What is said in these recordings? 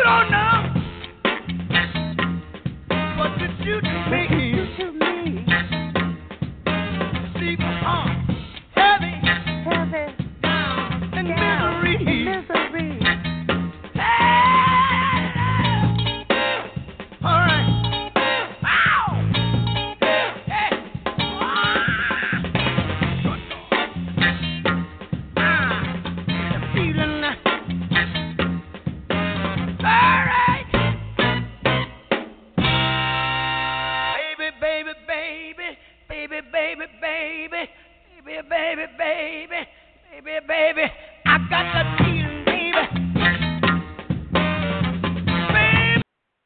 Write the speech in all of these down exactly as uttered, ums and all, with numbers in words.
don't know what did you do to me. To me, Leave my heart heavy heavy down in down misery. in misery. All right. Ow! Hey! Ah! The feeling. All right. Baby, baby, baby, baby, baby, baby, baby, baby, baby, baby, baby. I got that feeling, baby. Baby.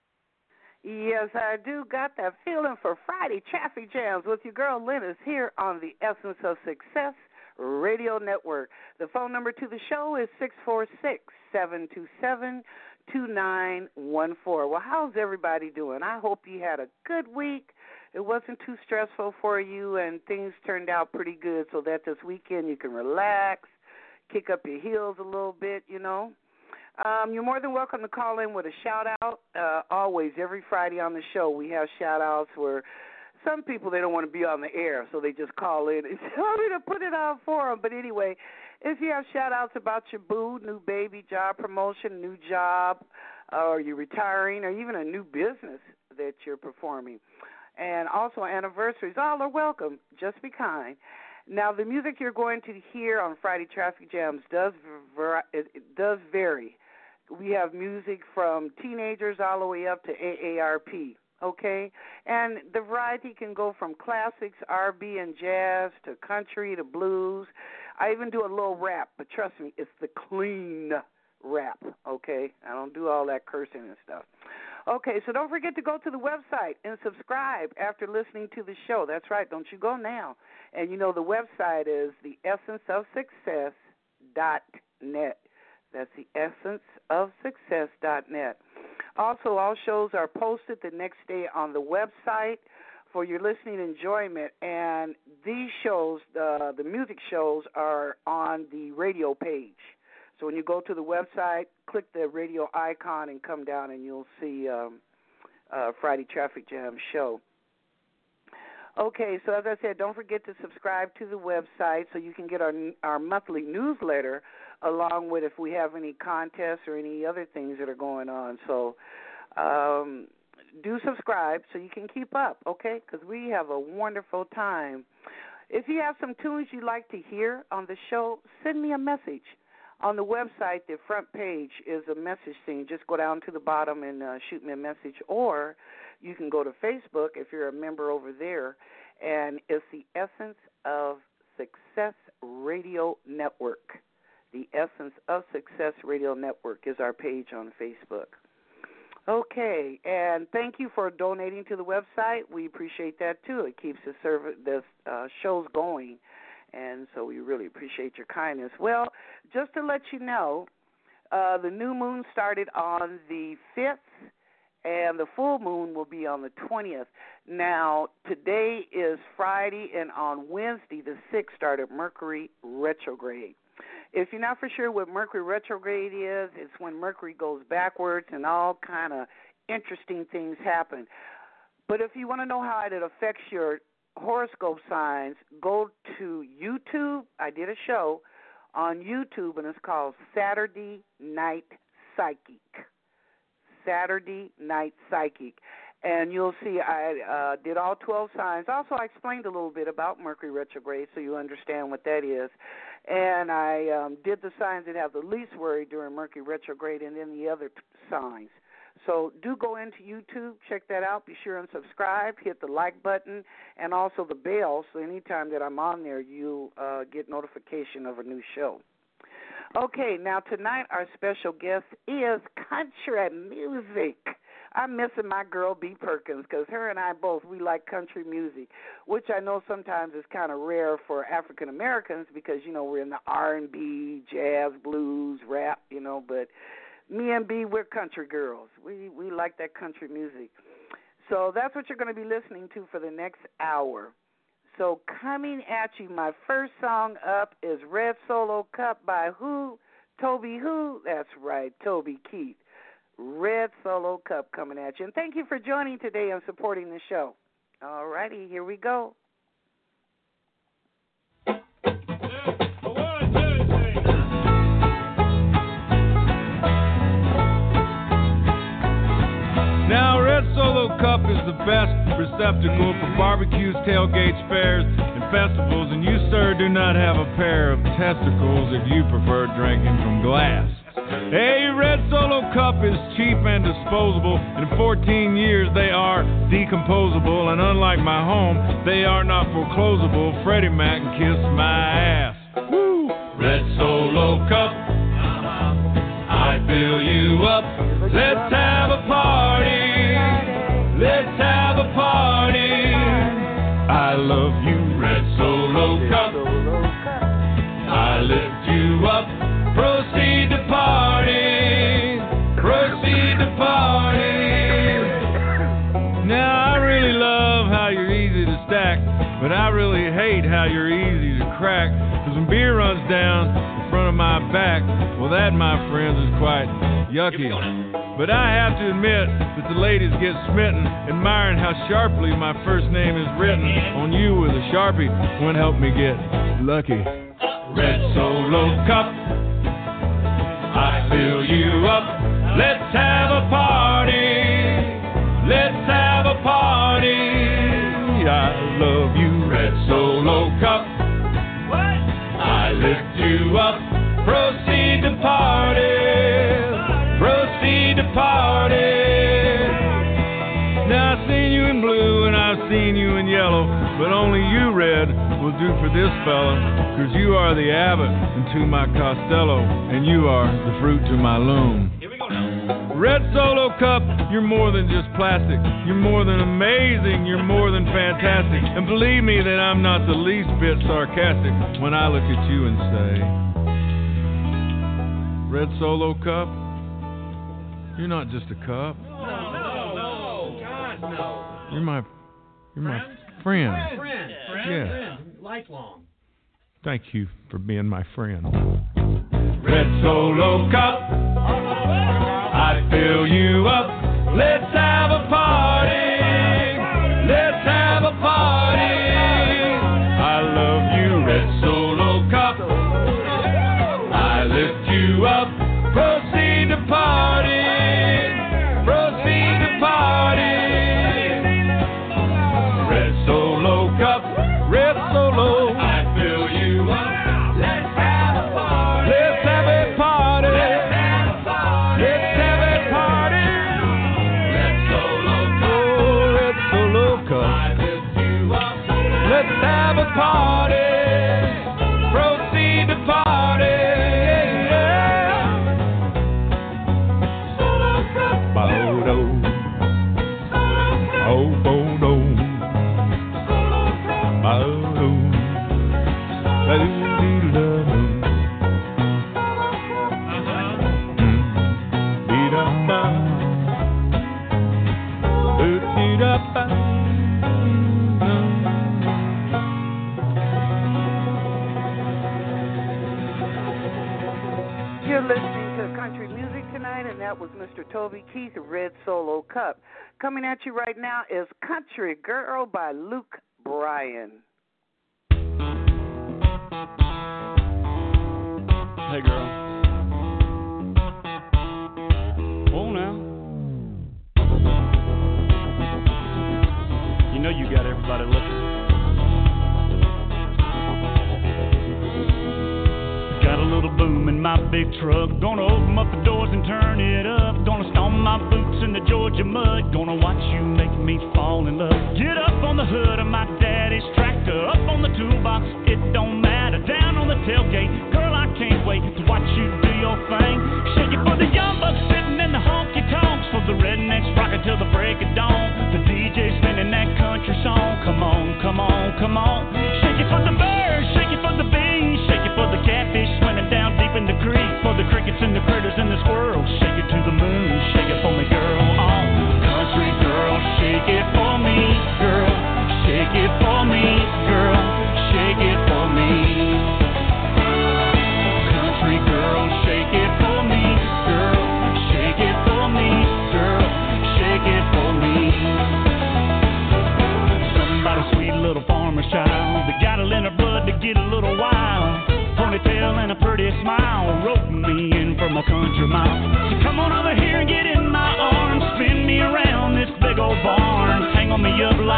Yes, I do got that feeling for Friday Traffic Jams with your girl Lennis here on the Essence of Success Radio Network. The phone number to the show is six four six, seven two seven, two nine one four. Well, how's everybody doing? I hope you had a good week. It wasn't too stressful for you, and things turned out pretty good so that this weekend you can relax, kick up your heels a little bit, you know. Um, you're more than welcome to call in with a shout-out. Uh, always, every Friday on the show, we have shout-outs where some people, they don't want to be on the air, so they just call in and tell me to put it on for them. But anyway, if you have shout-outs about your boo, new baby, job promotion, new job, or you're retiring, or even a new business that you're performing, and also anniversaries, all are welcome. Just be kind. Now, the music you're going to hear on Friday Traffic Jams does ver- it, it does vary. We have music from teenagers all the way up to A A R P, okay? And the variety can go from classics, R and B and jazz, to country, to blues. I even do a little rap, but trust me, it's the clean rap, okay? I don't do all that cursing and stuff. Okay, so don't forget to go to the website and subscribe after listening to the show. That's right, don't you go now. And you know the website is the essence of success dot net. That's the essence of success dot net. Also, all shows are posted the next day on the website for your listening enjoyment. And these shows, uh, the music shows, are on the radio page. So when you go to the website, click the radio icon and come down, and you'll see um, uh, Friday Traffic Jam show. Okay, so as I said, don't forget to subscribe to the website so you can get our our monthly newsletter along with if we have any contests or any other things that are going on. So um, do subscribe so you can keep up, okay, because we have a wonderful time. If you have some tunes you'd like to hear on the show, send me a message. On the website, the front page is a message thing. Just go down to the bottom and uh, shoot me a message. Or you can go to Facebook if you're a member over there, and it's the Essence of Success Radio Network. The Essence of Success Radio Network is our page on Facebook. Okay, and thank you for donating to the website. We appreciate that, too. It keeps the, serv- the uh, shows going. And so we really appreciate your kindness. Well, just to let you know, uh, the new moon started on the fifth, and the full moon will be on the twentieth. Now, today is Friday, and on Wednesday, the sixth, started Mercury retrograde. If you're not for sure what Mercury retrograde is, it's when Mercury goes backwards and all kind of interesting things happen. But if you want to know how it affects your horoscope signs, go to YouTube. I did a show on YouTube, and it's called Saturday Night Psychic. Saturday Night Psychic. And you'll see I uh, did all twelve signs. Also, I explained a little bit about Mercury retrograde so you understand what that is. And I um, did the signs that have the least worry during Mercury retrograde and then the other t- signs. So do go into YouTube, check that out. Be sure and subscribe, hit the like button, and also the bell, so anytime that I'm on there, you'll uh, get notification of a new show. Okay, now tonight our special guest is country music. I'm missing my girl, B. Perkins, because her and I both, we like country music, which I know sometimes is kind of rare for African Americans because, you know, we're in the R and B, jazz, blues, rap, you know, but me and B, we're country girls. We we like that country music. So that's what you're going to be listening to for the next hour. So coming at you, my first song up is Red Solo Cup by who? Toby who? That's right, Toby Keith. Red Solo Cup coming at you. And thank you for joining today and supporting the show. All righty, here we go. Now, Red Solo Cup is the best receptacle for barbecues, tailgates, fairs, and festivals, and you, sir, do not have a pair of testicles if you prefer drinking from glass. A Red Solo Cup is cheap and disposable. In fourteen years, they are decomposable, and unlike my home, they are not foreclosable. Freddie Mac can kiss my ass. Woo! Red Solo Cup, I fill you up. Let's have a party. Let's have a party. I love you, Red Solo Cup. I lift you up. Proceed to party. Proceed to party. Now, I really love how you're easy to stack, but I really hate how you're easy to crack. Cause when beer runs down in front of my back, well, that, my friends, is quite yucky. But I have to admit that the ladies get smitten, admiring how sharply my first name is written on you with a Sharpie. One help me get lucky. Red Solo Cup, I fill you up. Let's have a party. Let's have a party. I love you, Red Solo Cup. I lift you up. Proceed to party. Proceed to party. Now I've seen you in blue and I've seen you in yellow, but only you, Red, will do for this fella. Cause you are the Abbott to my Costello, and you are the fruit to my loom. Here we go now. Red Solo Cup, you're more than just plastic. You're more than amazing, you're more than fantastic. And believe me that I'm not the least bit sarcastic when I look at you and say, Red Solo Cup, you're not just a cup. No, no, no, God, no. You're my, you're my friend. Friend, friend, friend, yeah. friend, lifelong. Thank you for being my friend. Red Solo Cup, I fill you up. Let's have a party. Let's have a party. I love you, Red Solo Cup. I lift you up. Proceed to party. Proceed to party. Red Solo Cup, Red Solo. I fill you up. Let's have a party. Let's have a party. Let's have a party. Let's have a party. Red Solo Cup. Oh, Red Solo Cup. I lift you up. Let's have a party. Proceed to party. You're listening to Country Music tonight, and that was Mister Toby Keith, Red Solo Cup. Coming at you right now is Country Girl by Luke Bryan. Hey, girl. Oh, now. You know you got everybody looking. Got a little boom in my big truck. Gonna open up the doors and turn it up. Gonna stomp my boots in the Georgia mud. Gonna watch you make me fall in love. Get up on the hood of my daddy's tractor. Up on the toolbox, it don't matter. Down on the tailgate, girl, I can't wait to watch you do your thing. Shake it for the young bucks sitting in the honky tonks. For the rednecks rocking till the break of dawn. The D J spinning that country song. Come on, come on, come on. Shake it for the birds, shake it for the bees. Shake it for the catfish swimming down deep in the creek. For the crickets and the critters and the squirrels. Shake it to the moon, shake it for me, girl. Oh, country girl,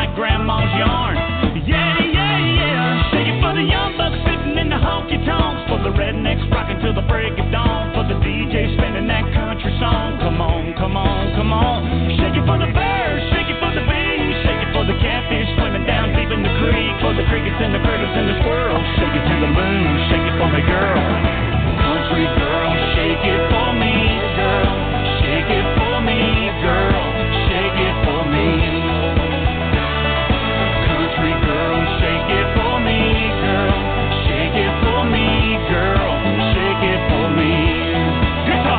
like grandma's yarn. Yeah, yeah, yeah. Shake it for the young bucks sitting in the honky tonks, for the rednecks rocking till the break of dawn, for the D J spinning that country song. Come on, come on, come on. Shake it for the birds, shake it for the bees, shake it for the catfish swimming down deep in the creek, for the crickets and the critters and the squirrels. Shake it to the moon, shake it for me, girl. Country girl, shake it for me, girl. Shake it for me, girl. Shake it for me. Country girl, shake it for me, girl. Shake it for me, girl. Shake it for me. Guitar.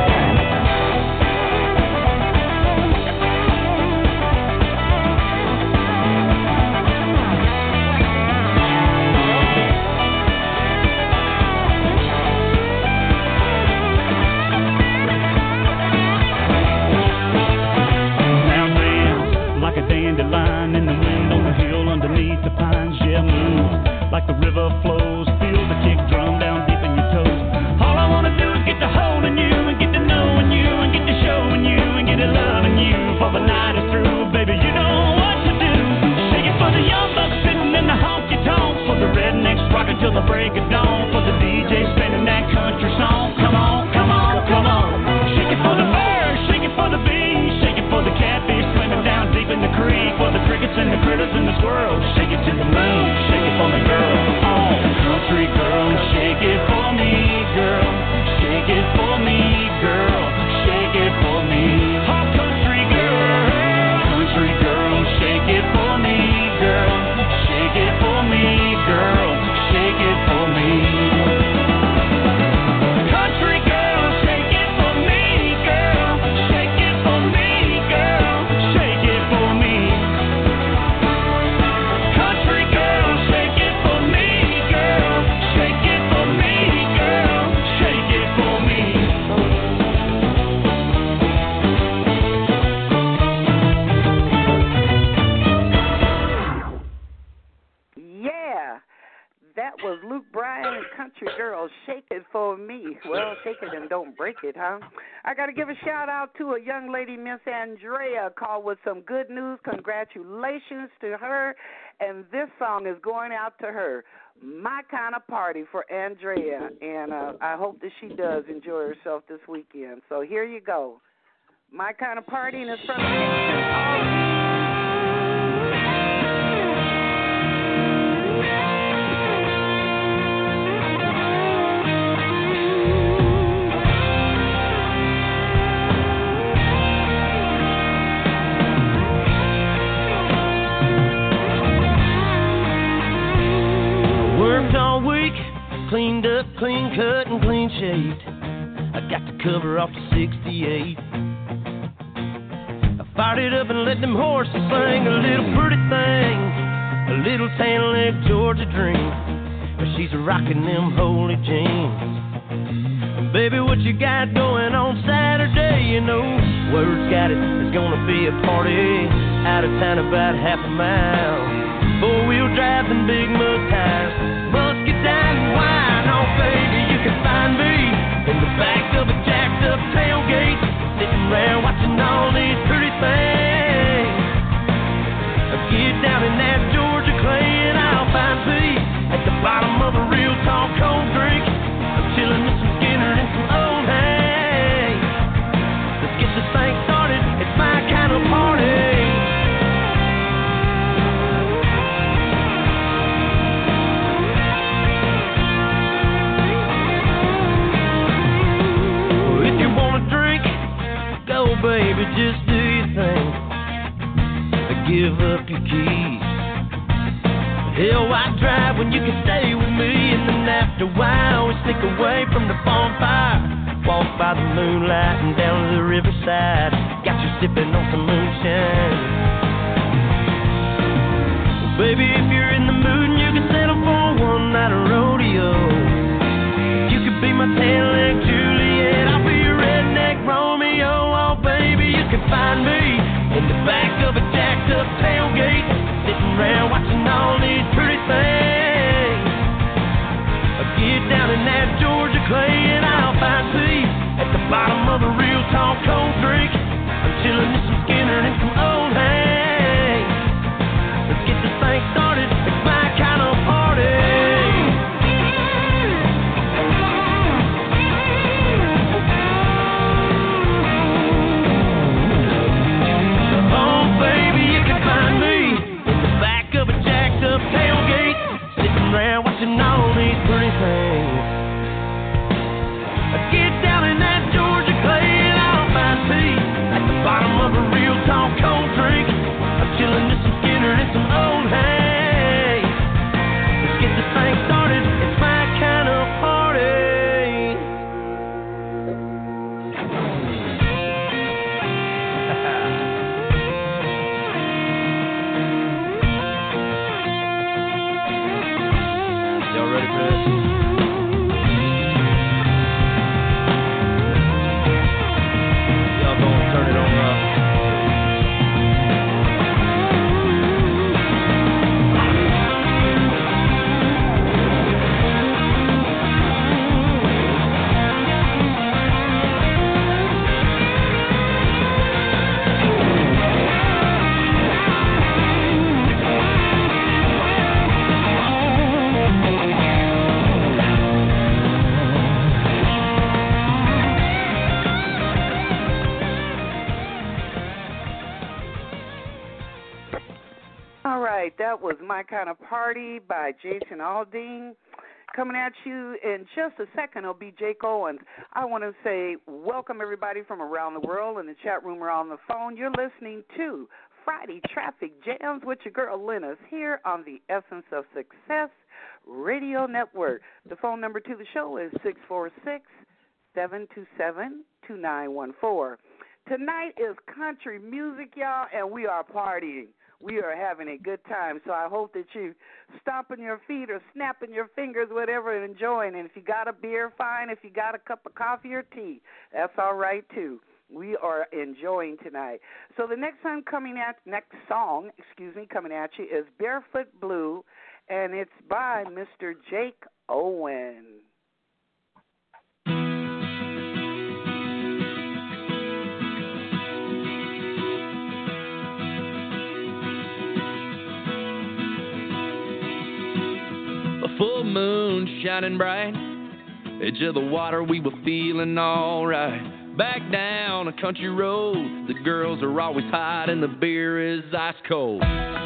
Dandelion in the wind on the hill underneath the pines. Yeah, move like the river flows. Feel the kick drum down deep in your toes. All I wanna do is get to holding you and get to knowing you and get to showing you and get to loving you. For the night is through, baby, you know what to do. Shake it for the young bucks sitting in the honky tonks, for the rednecks rocking till the break of dawn, for the D J spinning that country song. Come on, come on, come on. Shake it for the birds, shake it for the bees, shake it for the catfish swimming down deep in the creek, for the crickets and the critters and the squirrels. Shake it to the moon, shake it for me, girl. Oh, country girl, shake it for me, girl. Shake it for me, girl. Shake it for me. Oh, country girl, country girl, shake it for me, girl. Shake it for me, girl. Shake it for me. Country girl, shake it for me, girl. Shake it for me, girl. Shake it for me. Country girl, shake it for me, girl. Shake it for me, girl. Shake it for me. Yeah, that was Luke Bryan and Country Girl, Shake It For Me. Well, shake it and don't break it, huh? I got to give a shout-out to a young lady, Miss Andrea, called with some good news. Congratulations to her, and this song is going out to her. My Kind of Party for Andrea, and uh, I hope that she does enjoy herself this weekend. So here you go. My Kind of Party, and it's from Kingston. Worked all week, cleaned up, clean cut, and clean shaved. I got the cover off the sixty-eight. I fired it up and let them horses sing a little pretty thing, a little tan-leg Georgia dream. But she's rocking them holy jeans. Baby, what you got going on Saturday? You know, word's got it, there's gonna be a party out of town about half a mile. Four-wheel drive and big mud tires, musket down and wine. Oh, baby, you can find me in the back of a jacked-up tailgate, sitting around watching all these pretty things. Get down in that Georgia clay and I'll find peace at the bottom of a real tall cold drink. I'm chilling with some Skinner and some old hay. Let's get this thing started, it's my kind of party. Baby, just do your thing. Give up your keys. Hell, why drive when you can stay with me? And then after a while, we sneak away from the bonfire. Walk by the moonlight and down to the riverside. Got you sipping on some moonshine. Well, baby, if you're in the mood and you can settle for one night of rodeo, you could be my tan-leg Juliet. I'll be your redneck Romeo. Oh, baby, you can find me in the back of a jacked-up tailgate, sitting around watching all these pretty things. Get down in that Georgia clay and I'll find peace at the bottom of a real tall cold drink. I'm chilling with some Skinner All right, that was My Kind of Party by Jason Aldean. Coming at you in just a second will be Jake Owens. I want to say welcome everybody from around the world in the chat room or on the phone. You're listening to Friday Traffic Jams with your girl Linus here on the Essence of Success Radio Network. The phone number to the show is six four six, seven two seven, two nine one four. Tonight is country music, y'all, and we are partying. We are having a good time, so I hope that you stomping your feet or snapping your fingers, whatever, and enjoying. And if you got a beer, fine. If you got a cup of coffee or tea, that's all right, too. We are enjoying tonight. So the next song coming at, next song, excuse me, coming at you is Barefoot Blue, and it's by Mister Jake Owen. Full moon shining bright, edge of the water, we were feeling alright. Back down a country road, the girls are always hot and the beer is ice cold.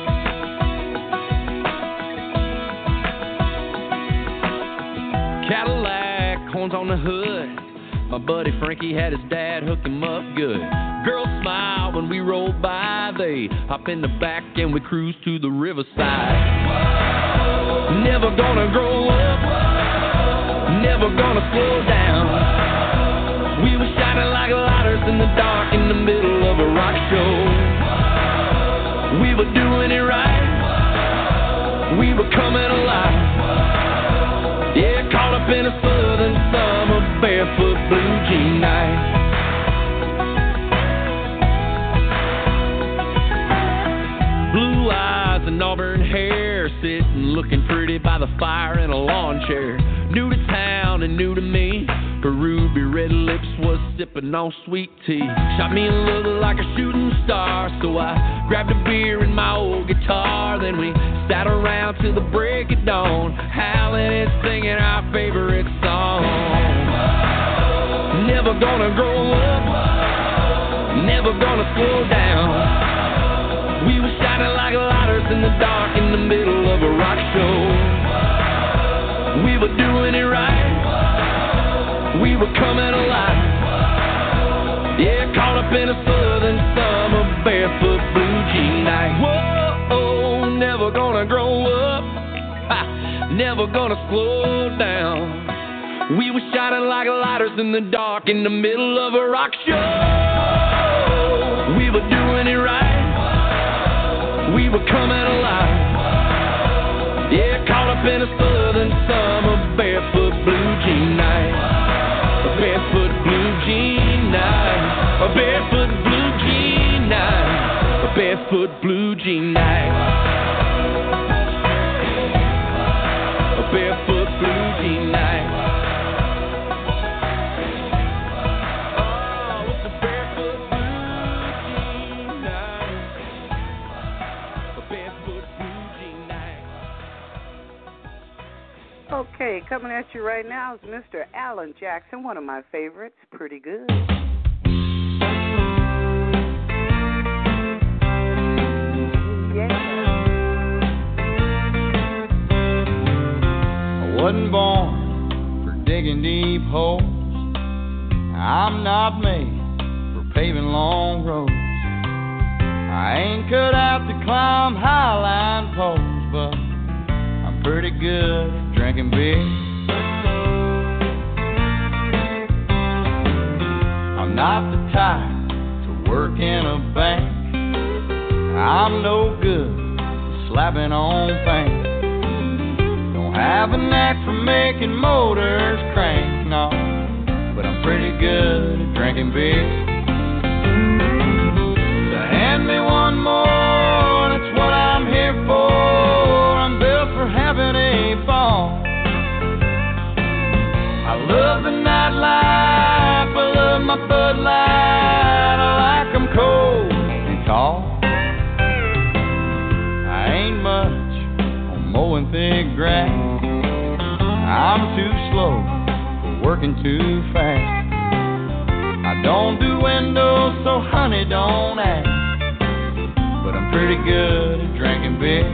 Cadillac, horns on the hood, my buddy Frankie had his dad hook him up good. Girls smile when we roll by, they hop in the back and we cruise to the riverside. Never gonna grow up, never gonna slow down. We were shining like lighters in the dark in the middle of a rock show. We were doing it right, we were coming alive. Yeah, caught up in a southern summer, barefoot blue jean night. Blue eyes and auburn hair, sitting looking pretty by the fire in a lawn chair. New to town and new to me, her ruby red lips was sipping on sweet tea. Shot me a look like a shooting star, so I grabbed a beer and my old guitar. Then we sat around till the break of dawn, howling and singing our favorite song. Never gonna grow up, never gonna slow down. We were shining like lighters in the dark in the middle of a rock show. We were doing it right, we were coming alive. Yeah, caught up in a southern summer, barefoot blue jean night. Whoa, never gonna grow up, ha, never gonna slow down. We were shining like lighters in the dark in the middle of a rock show. We were doing it right, we were coming alive. Yeah, caught up in a southern summer, barefoot blue jean night. A barefoot blue jean night. A barefoot blue jean night. A barefoot blue jean night. A barefoot blue jean night. Okay, coming at you right now is Mister Alan Jackson, one of my favorites. Pretty good. Yeah. I wasn't born for digging deep holes. I'm not made for paving long roads. I ain't cut out to climb high-line poles, but I'm pretty good at drinking beer. I'm not the type to work in a bank. I'm no good at slapping on paint. Don't have a knack for making motors crank, no, but I'm pretty good at drinking beer. So hand me one more, that's what I'm here for. I'm built for having a ball. I love the nightlife, I love my Bud Light. I like them cold and tall. I ain't much on mowing thick grass. I'm too slow for working too fast. I don't do windows, so honey, don't ask. But I'm pretty good at drinking beer.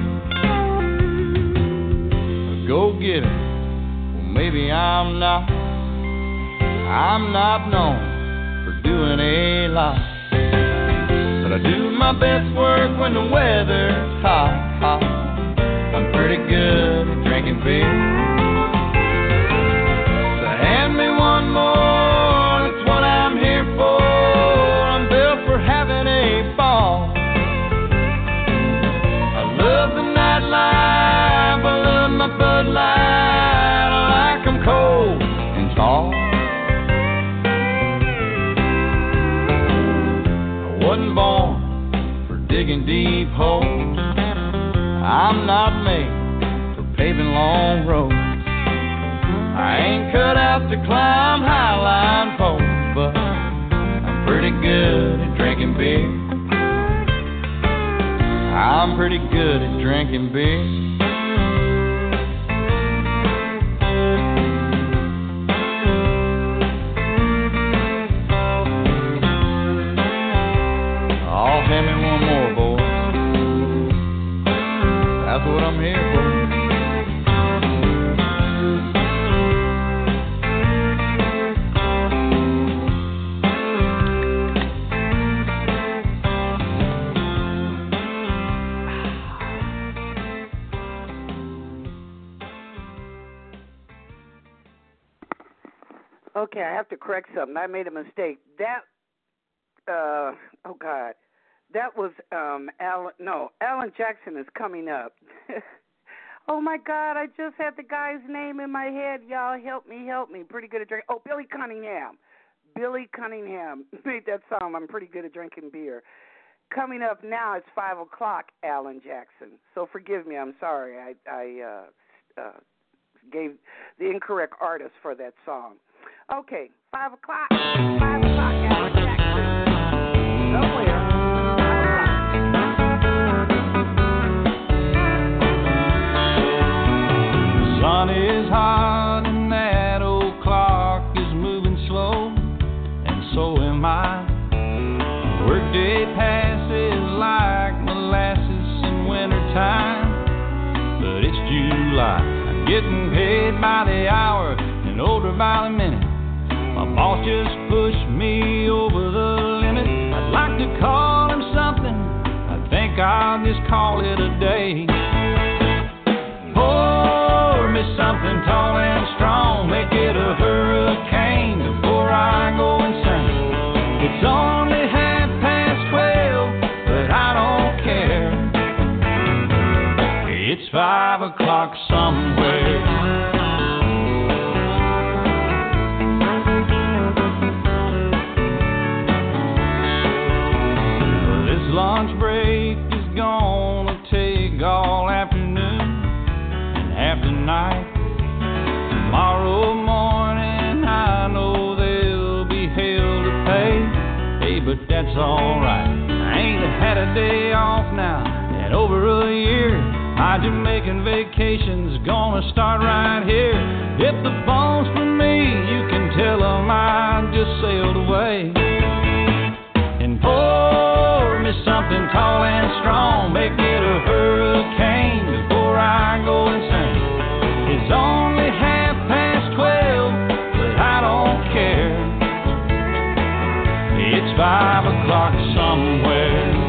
A go-getter, well maybe I'm not. I'm not known for doing a lot, but I do my best work when the weather's hot, hot. I'm pretty good at drinking beer. So hand me one more, that's what I'm here for. I'm built for having a ball. I love the nightlife, I love my Bud Light. I like 'em cold and tall. I wasn't born for digging deep holes. I'm not made for paving long roads. I ain't cut out to climb highline poles, but I'm pretty good at drinking beer. I'm pretty good at drinking beer. Oh, hand me one more, boy. That's what I'm here for. Okay, I have to correct something. I made a mistake. That, uh, oh God, that was um, Alan. No, Alan Jackson is coming up. Oh my God, I just had the guy's name in my head. Y'all help me, help me. Pretty good at drinking. Oh, Billy Cunningham. Billy Cunningham made that song. I'm pretty good at drinking beer. Coming up now, it's five o'clock. Alan Jackson. So forgive me. I'm sorry. I, I uh, uh, gave the incorrect artist for that song. Okay, five o'clock. Five o'clock, Alan Jackson. Somewhere. The sun is hot and that old clock is moving slow, and so am I. Workday passes like molasses in wintertime, but it's July. I'm getting paid by the hour and older by the minute. My boss just pushed me over the limit. I'd like to call him something. I think I'll just call it a day. Pour me something tall and strong. Make it a hurricane before I go insane. It's only half past twelve, but I don't care. It's five o'clock somewhere. Lunch break is gonna take all afternoon and half the night. Tomorrow morning I know there'll be hell to pay. Hey, but that's alright. I ain't had a day off now in over a year. My Jamaican vacation's gonna start right here. If the phone's for me, you can tell them I just sailed away. And pour me something tall and strong, make it a hurricane before I go insane. It's only half past twelve, but I don't care. It's five o'clock somewhere.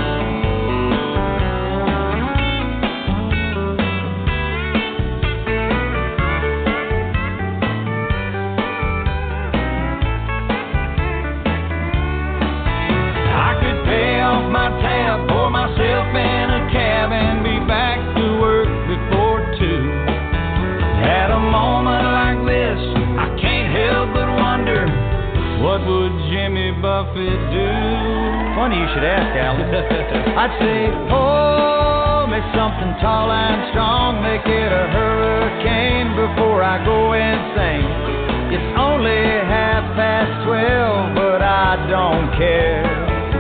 My tab, pour myself in a cab and be back to work before two. At a moment like this, I can't help but wonder, what would Jimmy Buffett do? Funny you should ask, Alan. I'd say, pour me something tall and strong, make it a hurricane before I go insane. It's only half past twelve, but I don't care.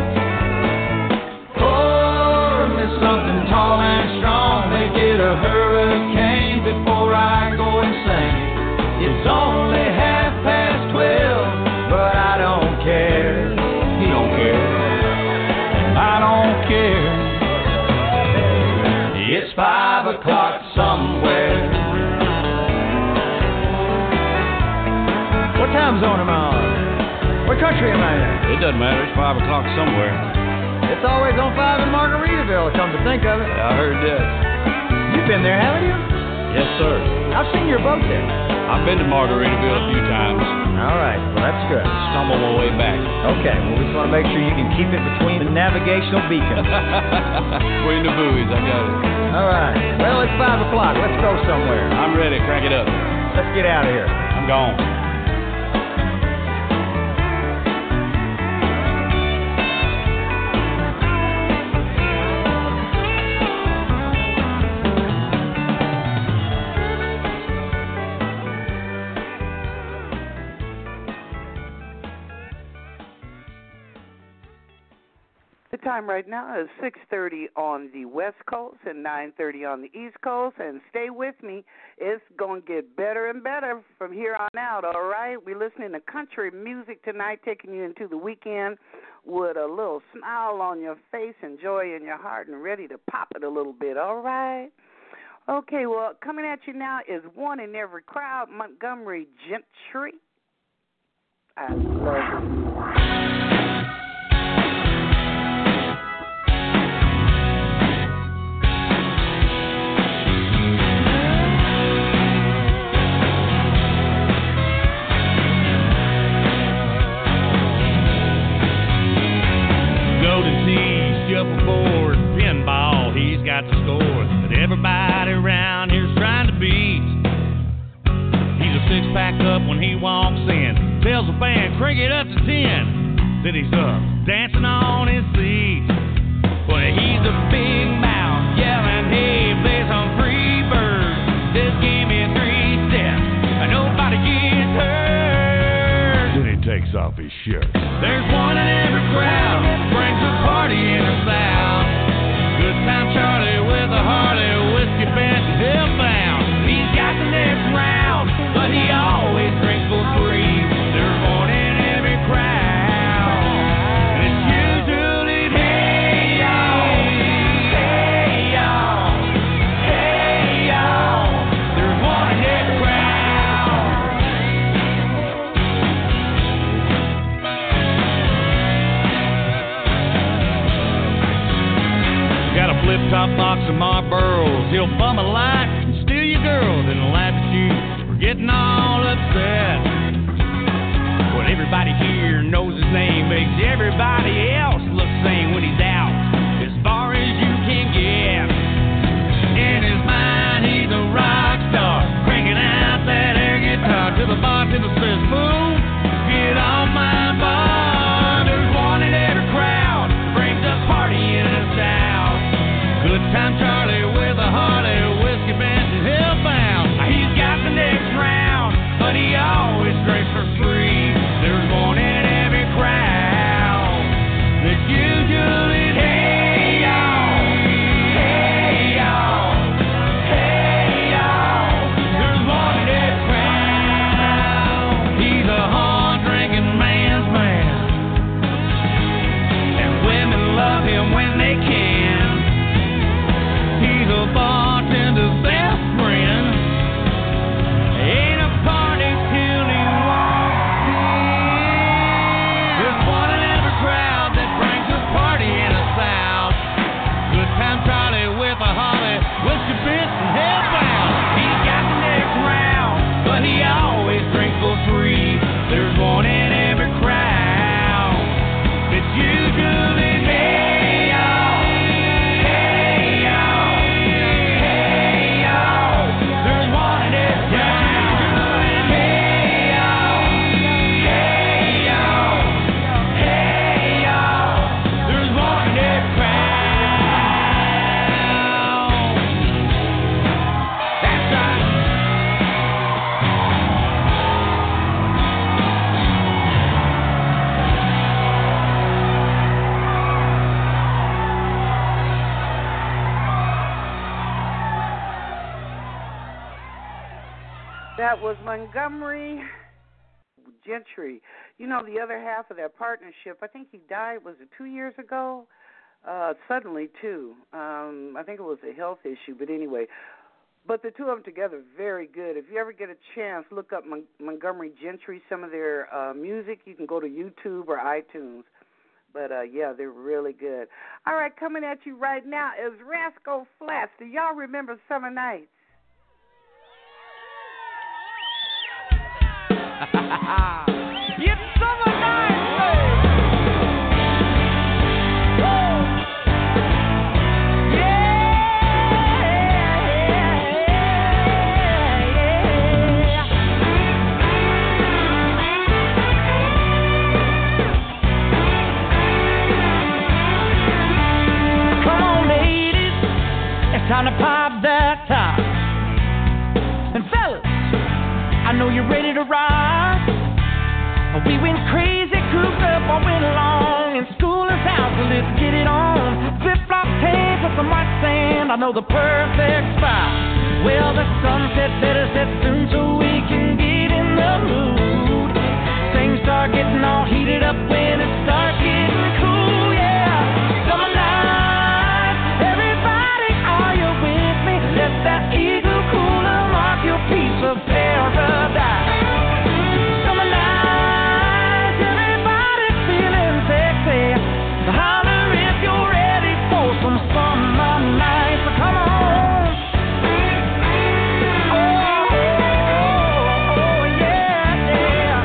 Something tall and strong, make it a hurricane before I go insane. It's only half past twelve, but I don't care. You don't care, and I don't care. country am I in? It doesn't matter. It's five o'clock somewhere. It's always on five in Margaritaville, come to think of it. Yeah, I heard that. You've been there, haven't you? Yes, sir. I've seen your boat there. I've been to Margaritaville a few times. All right, well, that's good. Stumble my way back. Okay, well, we just want to make sure you can keep it between the navigational beacons. Between the buoys, I got it. All right, well, it's five o'clock. Let's go somewhere. I'm ready. Crank it up. Let's get out of here. I'm gone. The time right now is six thirty on the West Coast and nine thirty on the East Coast. And stay with me. It's going to get better and better from here on out, all right? We're listening to country music tonight, taking you into the weekend with a little smile on your face and joy in your heart and ready to pop it a little bit, all right? Okay, well, coming at you now is one in every crowd, Montgomery Gentry. I love it. Golden Seas, shuffleboard, pinball, he's got the score that everybody around here's trying to beat. He's a six-pack up when he walks in, tells the band, crank it up to ten. Then he's up, dancing on his seat. Well, he's a big mouth, yelling, hey, play some free bird. Just give me three steps, nobody gets hurt. Then he takes off his shirt. There's one in every crowd, brings a party in the South. Good time Charlie with a Harley, whiskey bent and hellbound. He's got the next round, but he always drinks for free. There's one in every crowd, and it's usually hey y'all, hey y'all, hey y'all. There's one in every crowd. Got a flip-top box of Marlboros. He'll bum a light and steal your girl, then laugh at you for getting all upset. Well, everybody here knows his name, makes everybody else look sane when he's out, as far as you can get. In his mind, he's a rock star, cranking out that air guitar till the bartender says, "Boom, get off my bar." There's one in every crowd, brings a party in the South. Good time Charlie with a Harley, whiskey bent and hellbound. He's got the next round, but he always drinks for free. There's one in every crowd that's usually hey y'all, hey y'all, hey y'all. There's one in every crowd. He's a hard-drinking man's man, and women love him when they can. He's a bartender's best friend. Ain't a party till he walks in. There's one in every crowd that brings a party in the South. Good time Charlie with a Harley, whiskey bent and hellbound. He's got the next round, but he always drinks for free. There's one in every crowd that's usually hey y'all, hey y'all, hey y'all. There's one in every crowd. Hey y'all, hey y'all, hey y'all. There's one in every crowd. That's right. That was Montgomery Gentry. You know, the other half of that partnership, I think he died, was it two years ago? Uh, suddenly, too. Um, I think it was a health issue. But anyway, But the two of them together, very good. If you ever get a chance, look up Mon- Montgomery Gentry, some of their uh, music. You can go to YouTube or iTunes. But, uh, yeah, they're really good. All right, coming at you right now is Rascal Flatts. Do y'all remember Summer Nights? It's summer night, baby. Woo! Time to pop that top. And fellas, I know you're ready to ride. We went crazy, cooped up all winter long. And school is out, so let's get it on. Flip-flop tanks with some white sand, I know the perfect spot. Well, the sunset better set soon so we can get in the mood. Things start getting all heated up when it starts getting cool, yeah. Summer night, everybody, are you with me? Let that eagle cooler mark your piece of paradise. Summer night, everybody feeling sexy. Holler if you're ready for some summer nights. So come on. Oh, oh, oh, yeah, yeah.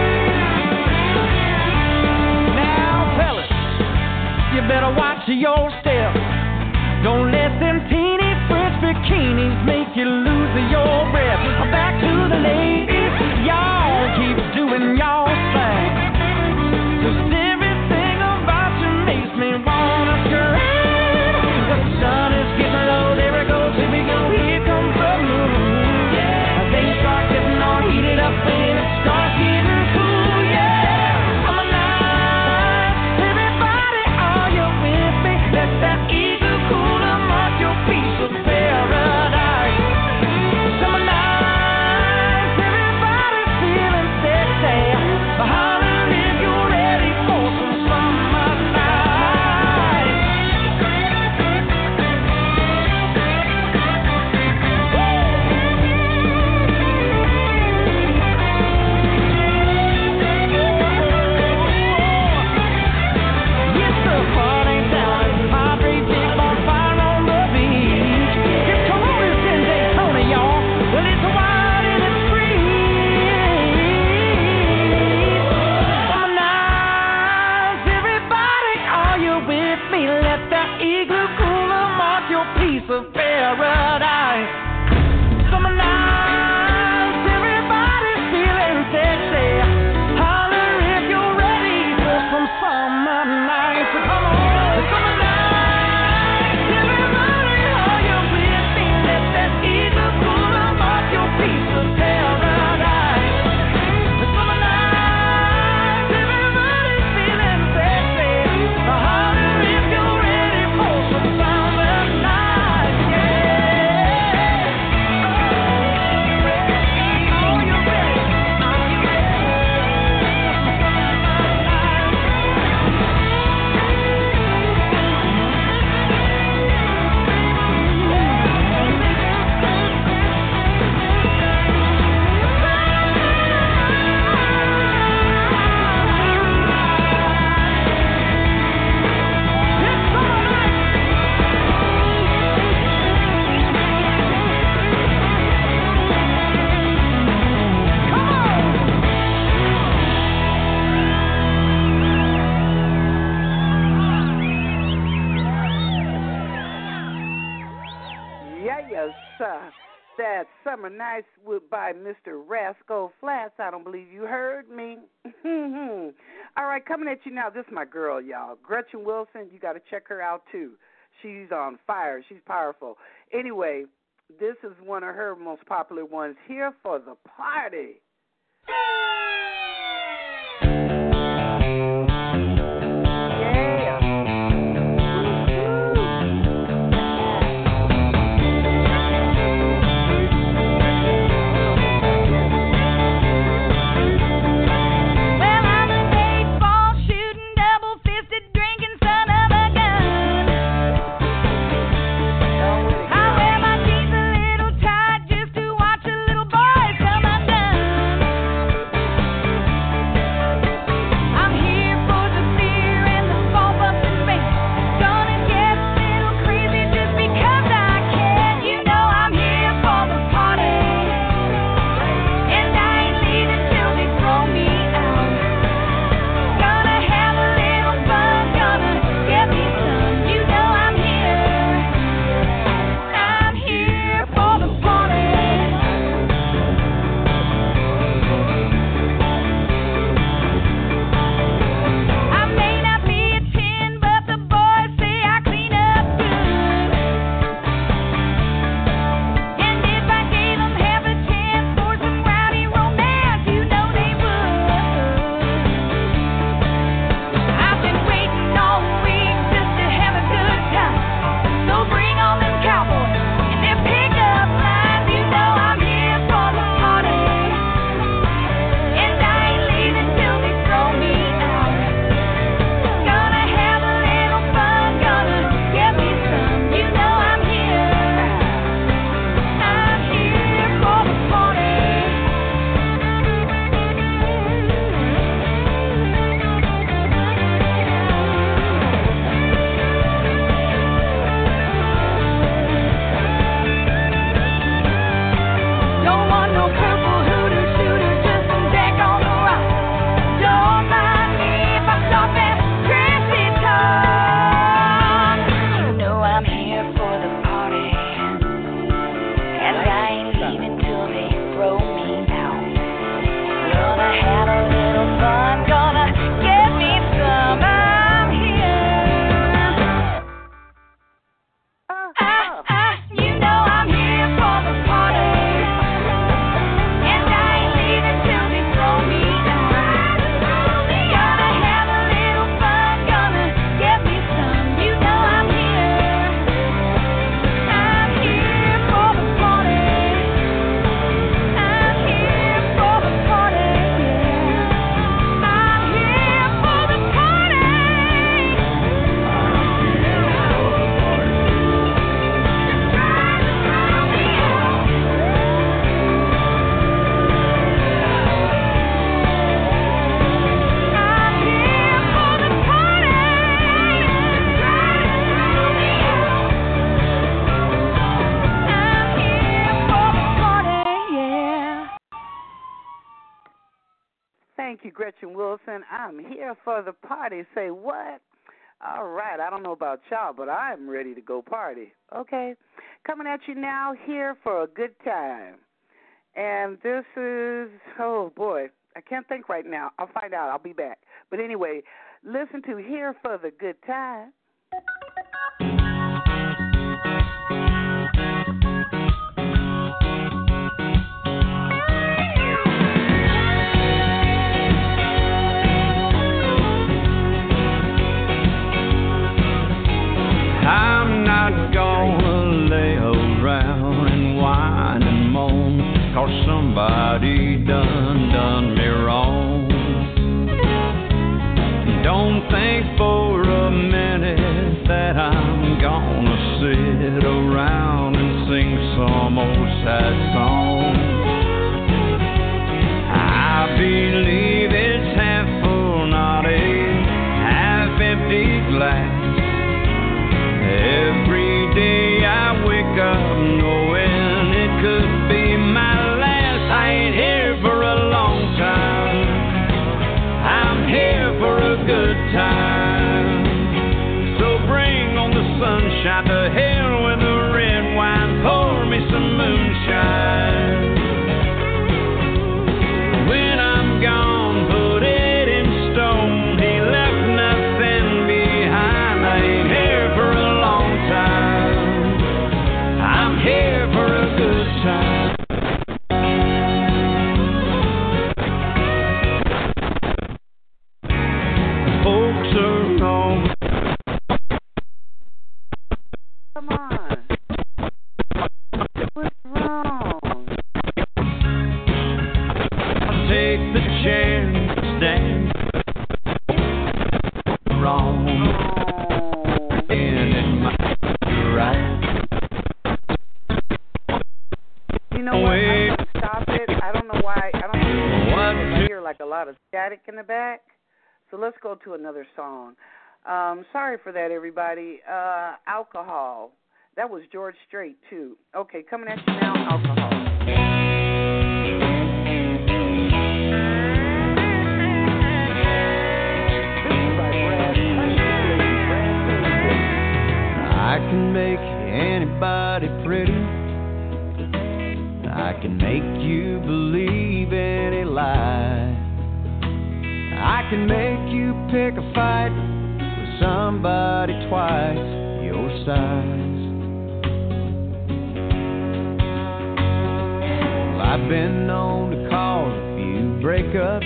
Now, fellas, you better watch your step. Don't let them teeny French bikinis make you lose your breath. Back to the ladies, y'all keep doing y'all thing. 'Cause everything about you makes me wanna scream. The sun is getting low, there it goes, here we go, here comes the moon. Yeah, things start getting all heated up and it starts getting cool. Yeah, summer night, everybody, are you with me? Let that eagle cooler mark your piece of paradise. Summer nights, everybody feeling sexy. Holler if you're ready for some summer nights. Yes, the party down at Padre Big Bonfire on the beach. It's Columbus in Daytona, y'all. Well, it's wild and it's free. Summer nights, everybody, are you with me? Let that igloo cooler mark your piece of paradise. Summer nights, everybody feeling sexy. Holler if you're ready for some summer nights. So come on. Summer nights, everybody, are you with me? Let that eagle cooler mark your piece of paradise. Summer nights, everybody feeling sexy. Holler if you're ready for some summer nights, yeah. Are you ready? Are you ready for some summer nights? Yeah, yes, sir. That Summer Nights with, by Mister Rascal Flatts. I don't believe you heard me. All right, coming at you now. This is my girl, y'all. Gretchen Wilson. You got to check her out, too. She's on fire. She's powerful. Anyway, this is one of her most popular ones, Here for the Party. Yeah. Well, I'm a baseball shooting, double-fisted drinking son of a gun. I wear my jeans a little tight. Gretchen Wilson. I'm here for the party. Say what? All right. I don't know about y'all, but I'm ready to go party. Okay. Coming at you now here for a good time. And this is, oh, boy. I can't think right now. I'll find out. I'll be back. But anyway, listen to Here for the Good Time. I'm not gonna lay around and whine and moan, 'cause somebody done, done me wrong. Don't think for a minute that I'm gonna sit around and sing some old sad song. I believe it's half full, not a half empty glass. Every day I wake up knowing it could be my last. I ain't here for a long time, I'm here for a good time. So bring on the sunshine, to hell with the red wine, pour me some moonshine. When I'm gone, put it in stone, he left nothing behind. I ain't here for a long time, I'm here for a good time. Folks are wrong. Come on. What's wrong? I'll take the chance, stand wrong. Oh. And it might be right. You know what? I'm going to stop it. I don't know why. I don't know why I hear like a lot of static in the back. So let's go to another song. Um, sorry for that, everybody. Uh, alcohol. That was George Strait, too. Okay, coming at you now, Alcohol. This is by Brad. I can make anybody pretty, I can make you believe any lie, I can make you pick a fight with somebody twice your size. Well, I've been known to cause a few breakups,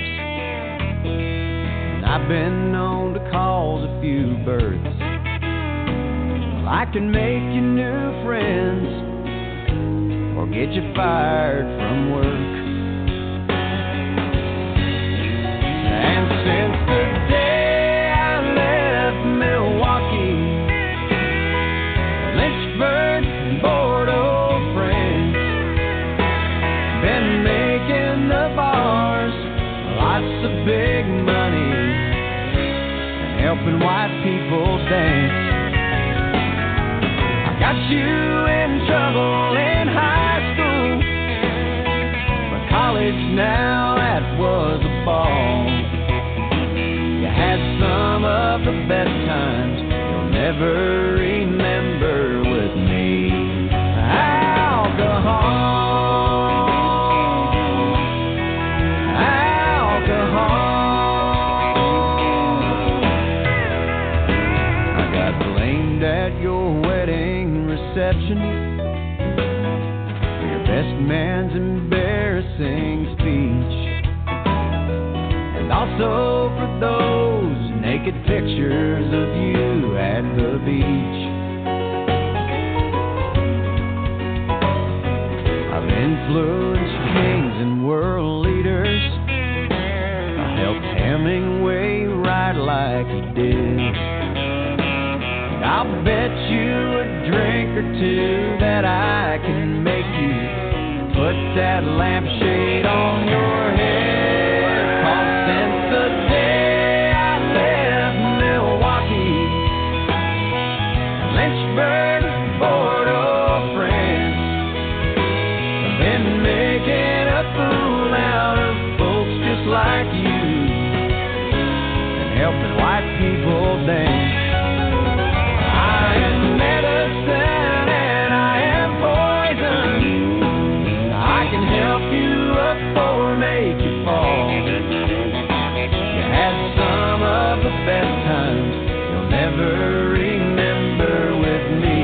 and I've been known to cause a few births. Well, I can make you new friends or get you fired from work. And since the day I left Milwaukee, Lynchburg and Bordeaux, France, been making the bars lots of big money and helping white people dance. I got you in trouble in high school, but college now, that was a ball. You had some of the best times you'll never remember with me. Alcohol, alcohol. I got blamed at your wedding reception for your best man's embarrassing speech, and also for those naked pictures of you at the beach. I've influenced kings and world leaders, I helped Hemingway write like he did. I'll bet you a drink or two that I can make you put that lampshade on your head. 'Cause since the day I left Milwaukee, Lynchburg, Bordeaux, France, I've been making a fool out of folks just like you. never remember with me.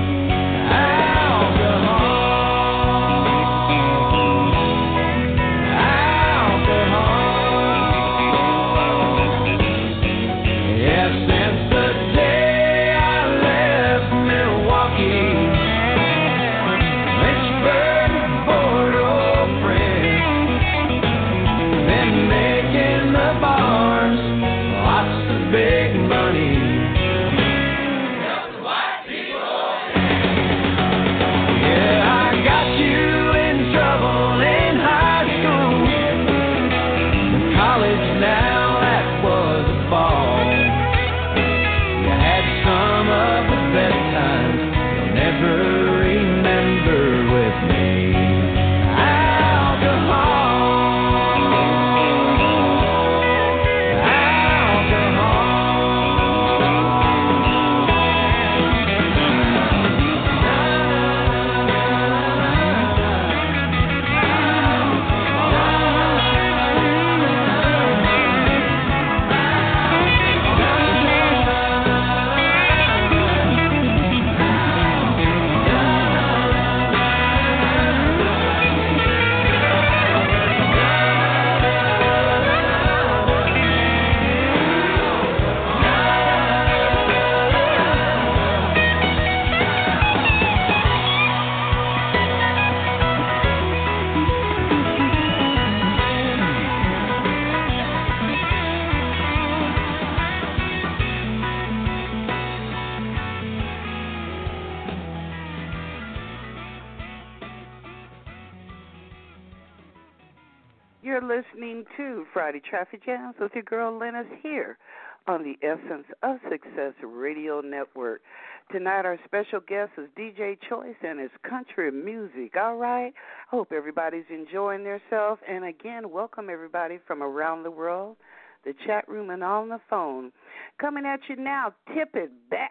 You're listening to Friday Traffic Jams with your girl Lennis here on the Essence of Success Radio Network. Tonight our special guest is D J Choice and his country music. All right? Hope everybody's enjoying themselves. And again, welcome everybody from around the world, the chat room and on the phone. Coming at you now, Tip It Back.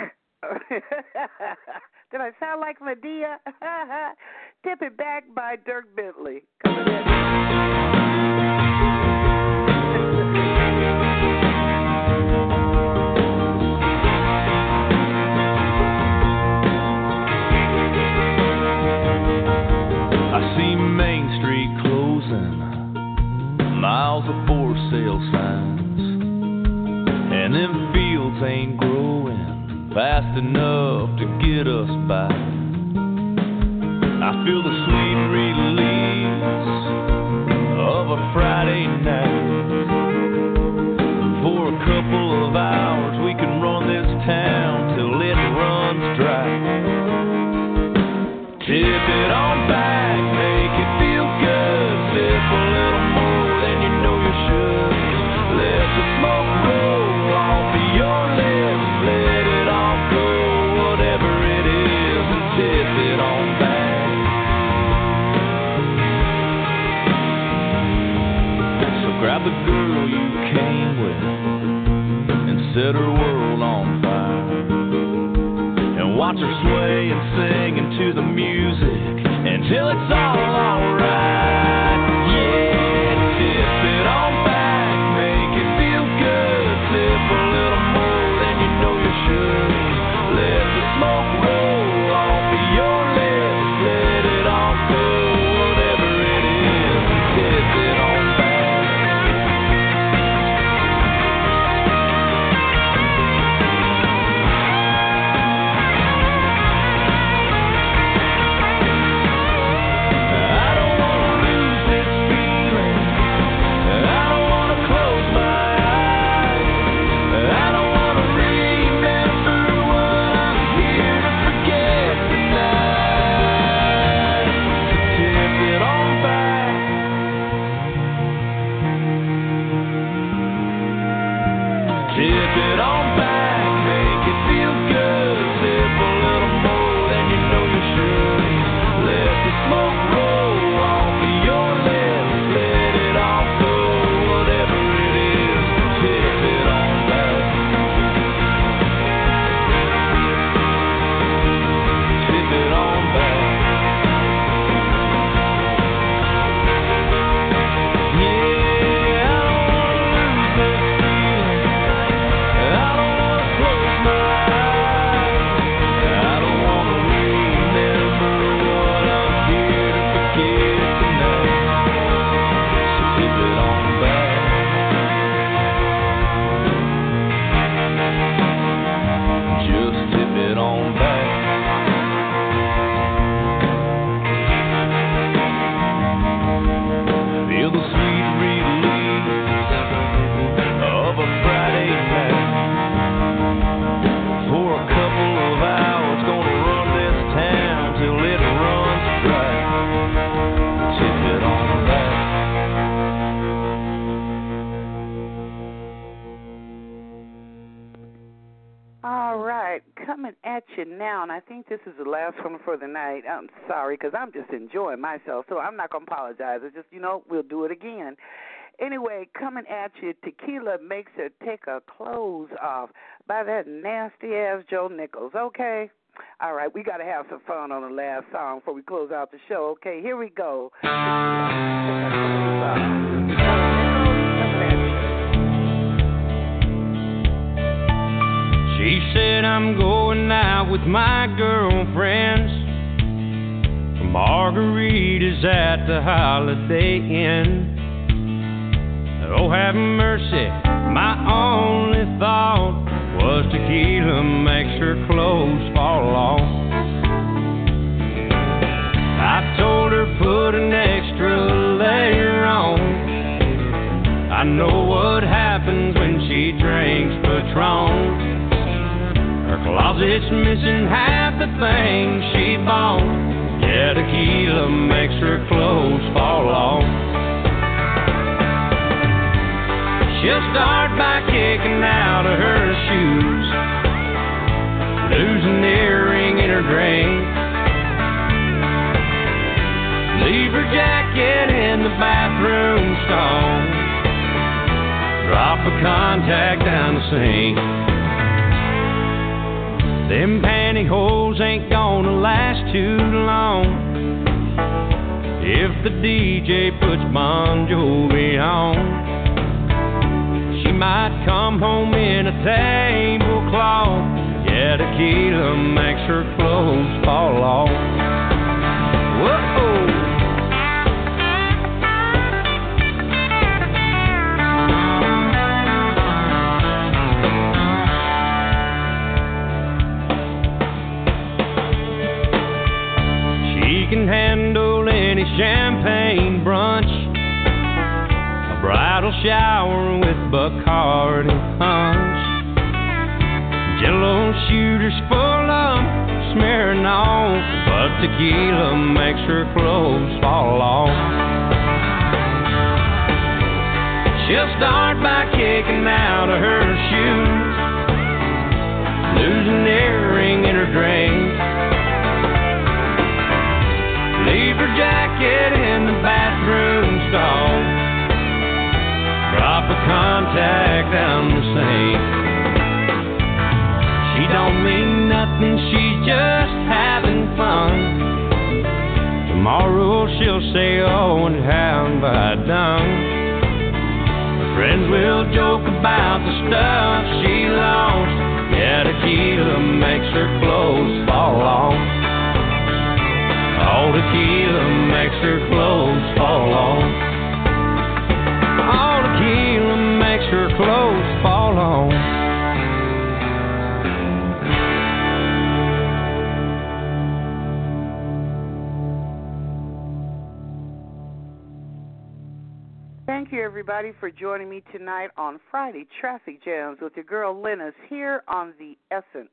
Did I sound like Medea? Tip It Back by Dirk Bentley. Coming at you. I see Main Street closing, miles of for sale signs, and them fields ain't growing fast enough to get us by. I feel the sweet release of a Friday night. For a couple of hours we can run this town till it runs dry. Tip it on back, make it feel good. Sip a little more than you know you should. Let the smoke roll off of your lips. Let it all go, whatever it is, and tip it on back. So grab the girl you came with and set her world on fire, and watch her sway and sing into the music until it's all alright. Yeah, tip it on back, make it feel good. Sip a little more than you know you should. Let the smoke roll off of your lips. Let it all go, whatever it is. Tip it on back. I don't wanna right, coming at you now, and I think this is the last one for the night. I'm sorry, because I'm just enjoying myself, so I'm not going to apologize. It's just, you know, we'll do it again. Anyway, coming at you, Tequila Makes Her Take Her Clothes Off by that nasty-ass Joe Nichols, okay? All right, we got to have some fun on the last song before we close out the show, okay? Here we go. She said, I'm going out with my girlfriends for margaritas at the Holiday Inn. Oh, have mercy, my only thought was tequila makes her clothes fall off. I told her put an extra layer on. I know what happens when she drinks Patron. Her closet's missing half the things she bought. Yeah, tequila makes her clothes fall off. She'll start by kicking out of her shoes, lose an earring in her drink, leave her jacket in the bathroom stall, drop a contact down the sink. Them pantyhose ain't gonna last too long if the D J puts Bon Jovi on. She might come home in a tablecloth. Yeah, tequila makes her clothes fall off. Whoa. She can handle any champagne brunch, bridal shower with Bacardi punch, Jello shooters full of smearing on, but tequila makes her clothes fall off. She'll start by kicking out of her shoes, lose an earring in her drink, leave her jacket in the bathroom stall, drop a contact down the sink. She don't mean nothing, she's just having fun. Tomorrow she'll say, oh, and how have I done? Her friends will joke about the stuff she lost. Yeah, tequila makes her clothes fall off. Oh, tequila makes her clothes fall off. All tequila makes her clothes fall on. Thank you, everybody, for joining me tonight on Friday Traffic Jams with your girl, Linus, here on the Essence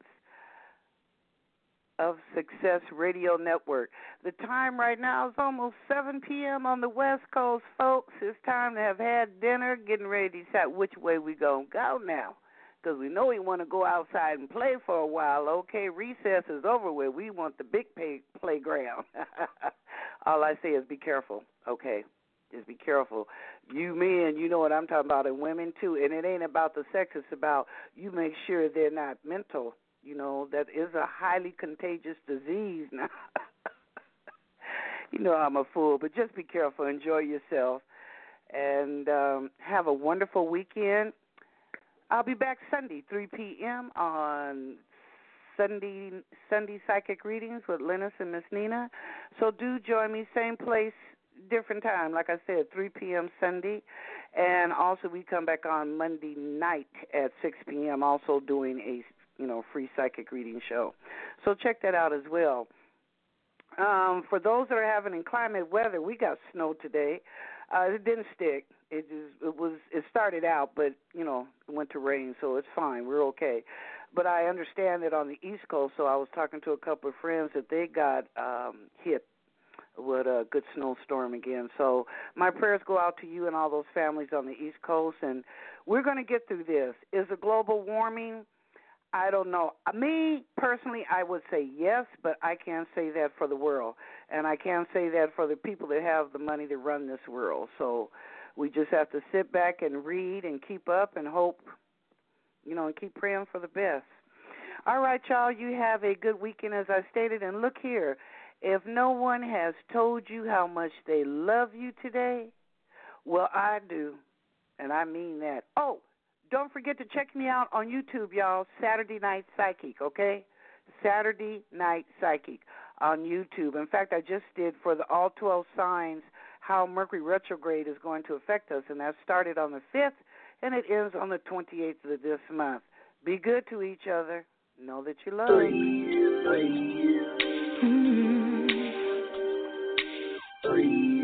of Success Radio Network. The time right now is almost seven p.m. on the West Coast, folks. It's time to have had dinner, getting ready to decide which way we going to go now, because we know we want to go outside and play for a while. Okay, recess is over with. We want the big pay- playground. All I say is be careful, okay? Just be careful. You men, you know what I'm talking about, and women too. And it ain't about the sex. It's about you make sure they're not mental. You know, that is a highly contagious disease now. You know I'm a fool, but just be careful. Enjoy yourself. And um, have a wonderful weekend. I'll be back Sunday, three p.m. on Sunday Sunday Psychic Readings with Linus and Miss Nina. So do join me, same place, different time. Like I said, three p.m. Sunday. And also we come back on Monday night at six p.m. also doing a you know, free psychic reading show. So check that out as well. Um, for those that are having inclement weather, we got snow today. Uh, it didn't stick. It just, it was it started out, but you know, it went to rain, so it's fine. We're okay. But I understand that on the East Coast, so I was talking to a couple of friends that they got um, hit with a good snowstorm again. So my prayers go out to you and all those families on the East Coast, and we're going to get through this. Is the global warming? I don't know. Me, personally, I would say yes, but I can't say that for the world. And I can't say that for the people that have the money to run this world. So we just have to sit back and read and keep up and hope, you know, and keep praying for the best. All right, y'all, you have a good weekend, as I stated. And look here, if no one has told you how much they love you today, well, I do, and I mean that. Oh, don't forget to check me out on YouTube, y'all, Saturday Night Psychic, okay? Saturday Night Psychic on YouTube. In fact, I just did for the all twelve signs how Mercury retrograde is going to affect us, and that started on the fifth, and it ends on the twenty-eighth of this month. Be good to each other. Know that you love. Three, three, mm-hmm. three.